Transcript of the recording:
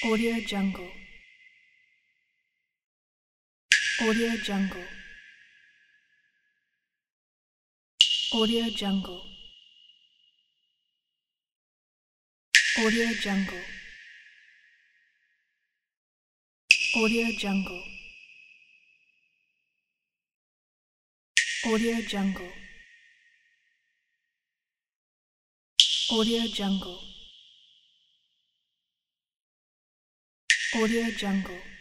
Audio Jungle. Audio Jungle. Audio Jungle. Audio Jungle. Audio Jungle. Audio Jungle. Audio Jungle. Audio Jungle.